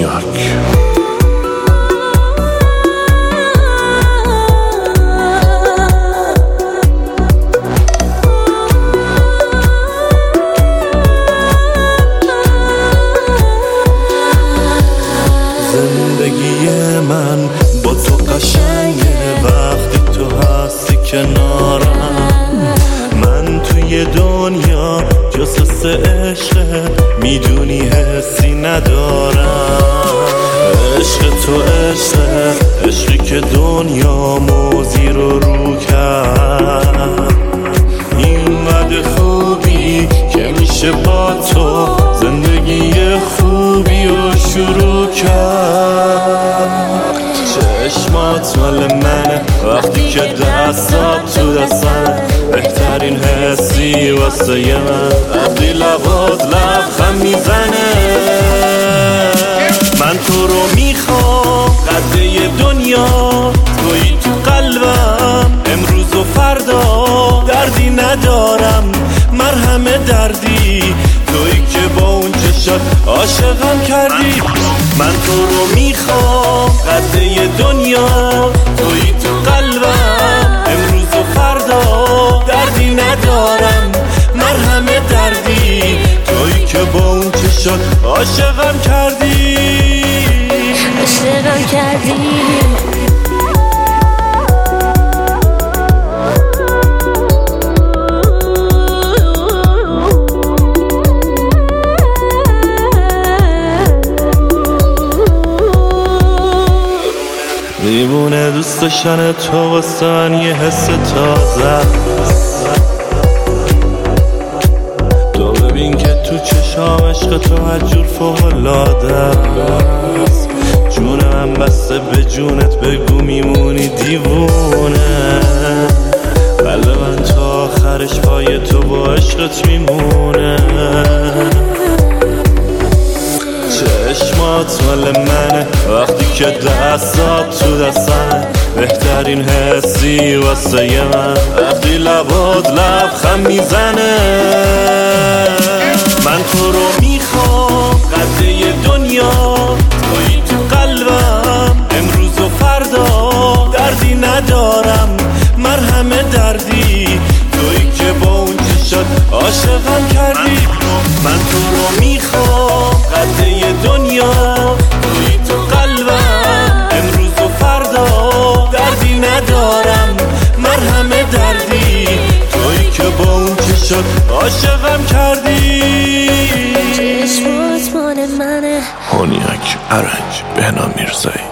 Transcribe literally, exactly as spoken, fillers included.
هونیاک. زندگی من با تو قشنگه وقتی تو هستی کنارم. من توی دنیا جز حس عشقه، میدونی حسی ندارم. عشق تو عشقه، عشقی که دنیا موزی رو رو کرد. اینقدر خوبی که میشه با تو زندگی خوبی رو شروع کرد. چشمات مال منه وقتی که دستات تو دستم، بهترین حسی واسه من وقتی لبات لبخند میزنه. من تو رو میخوام قده دنیا، تویی تو قلبم امروز و فردا. دردی ندارم مرهم دردی، تویی که با اون چشات عاشقم کردی. من تو رو میخوام قده دنیا، تویی تو قلبم امروز و فردا. دردی ندارم مرهم دردی، تویی که با اون چشات عاشقم کردی. عاشقم کردی. دیوونه دوست داشتن تو واسه من یه حس تازه است. تو ببین که تو چشام عشق تو هر جور فوق‌العاده است. جونم بسته به جونت، بگو میمونی دیوونه. قلب من تا آخرش پای تو با عشقت میمونه. چشمات مال منه وقتی که دستات تو دستم، بهترین حسی واسه من وقتی لبات لبخند میزنه. من تو رو میخوام قده دنیا، تویی تو قلبم امروز و فردا. دردی ندارم مرهم دردی، تویی که با اون چشات عاشقم کردی. من تو رو میخوام قده دنیا، تویی تو قلبم امروز و فردا. دردی ندارم مرهم دردی، تویی که با اون چشات عاشقم کردی. چشمات مال منه. هونیاک ارنج بهنام میرزایی.